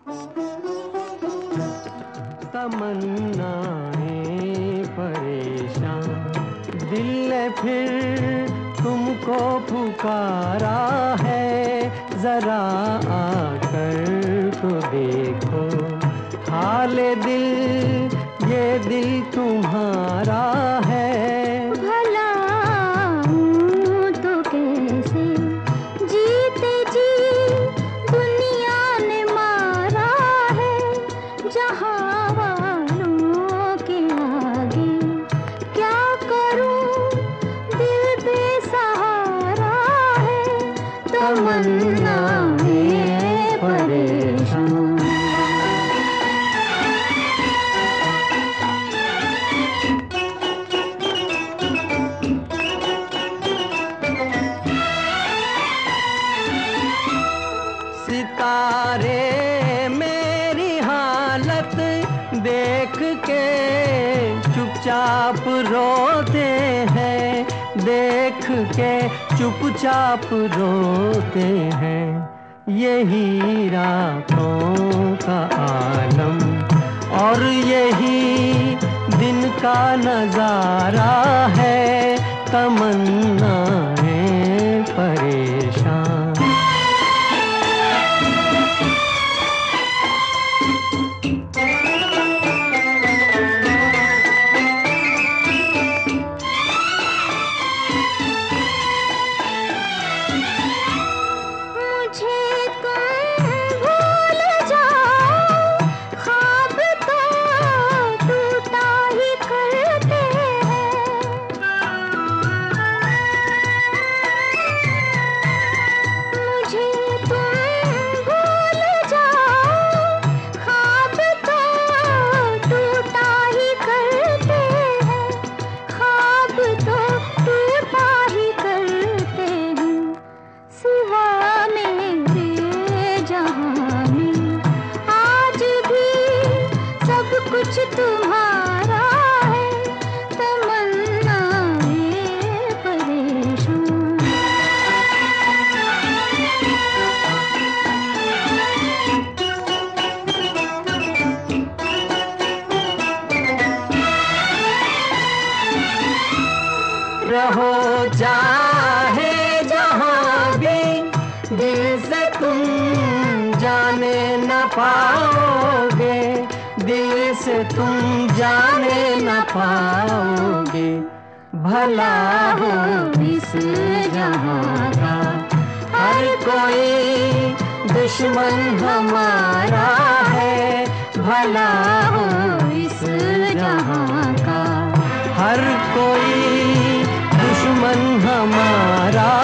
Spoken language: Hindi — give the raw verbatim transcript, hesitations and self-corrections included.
तमन्नाएं परेशान, दिल ने फिर तुमको पुकारा है, जरा आकर तो देखो हाल दिल, ये दिल तुम्हारा है। भला हूँ तो कैसे जीते जी दुनिया ने मारा है, जहाँ वालों के आगे क्या करूँ, दिल बेसहारा है। तमन्नाएं परेशान। सितारे मेरी हालत देख के चुपचाप रोते हैं, देख के चुपचाप रोते हैं। यही रातों का आलम और यही दिन का नजारा है। तमन्नाएं परेशान। कुछ तुम्हारा है, तमन्नाएं परेशान। रहो चाहे जहाँ भी, दिल से तुम जाने न पाओगे, दिल से तुम जाने न पाओगे। भला हो इस जहाँ का हर कोई दुश्मन हमारा है। भला हो इस जहाँ का हर कोई दुश्मन हमारा